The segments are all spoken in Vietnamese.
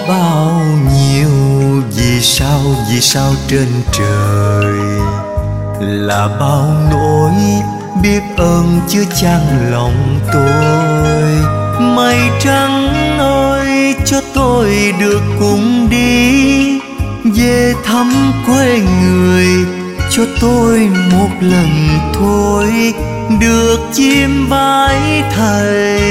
bao nhiêu vì sao trên trời, là bao nỗi biết ơn chưa chan lòng tôi. Mây trắng ơi cho tôi được cùng đi về thăm quê người, cho tôi một lần thôi được chiêm bái thầy.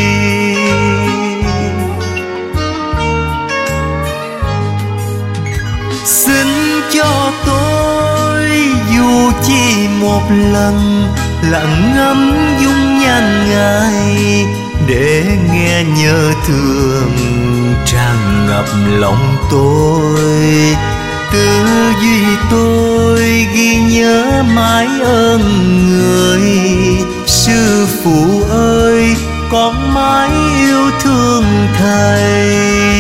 Xin cho tôi dù chỉ một lần lặng ngắm dung nhan Ngài, để nghe nhớ thương tràn ngập lòng tôi. Tư duy tôi ghi nhớ mãi ơn người, sư phụ ơi con mãi yêu thương thầy.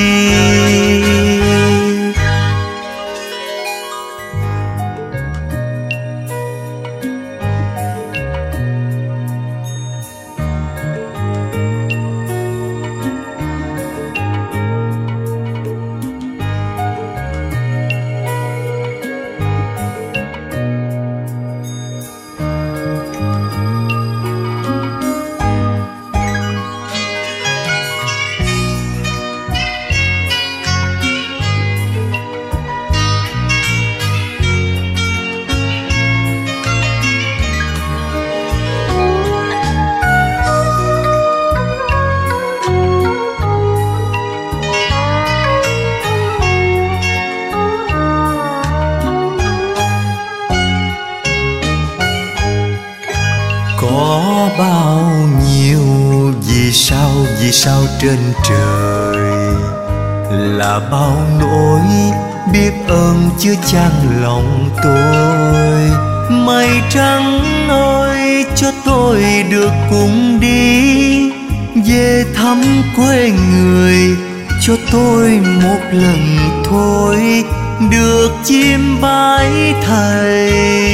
Có bao nhiêu vì sao trên trời, là bao nỗi biết ơn chưa chan lòng tôi. Mây trắng ơi cho tôi được cùng đi về thăm quê người, cho tôi một lần thôi được chiêm bái thầy.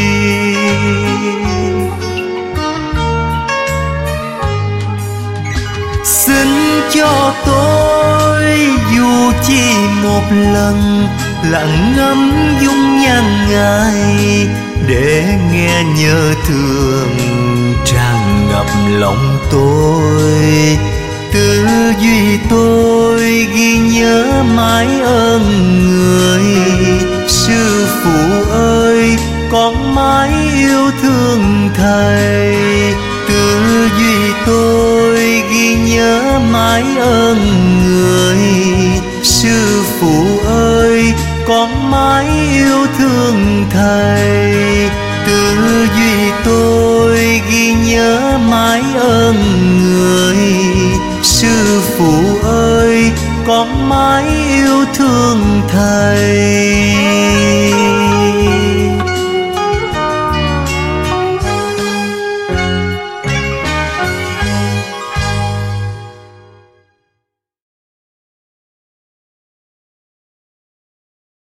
Xin cho tôi dù chỉ một lần lặng ngắm dung nhan Ngài, để nghe nhớ thương tràn ngập lòng tôi. Tư duy tôi ghi nhớ mãi ơn người, sư phụ ơi con mãi yêu thương thầy. Tư duy tôi ghi nhớ mãi ơn người, sư phụ ơi con mãi yêu thương thầy. Tư duy tôi ghi nhớ mãi ơn người, sư phụ ơi con mãi yêu thương thầy.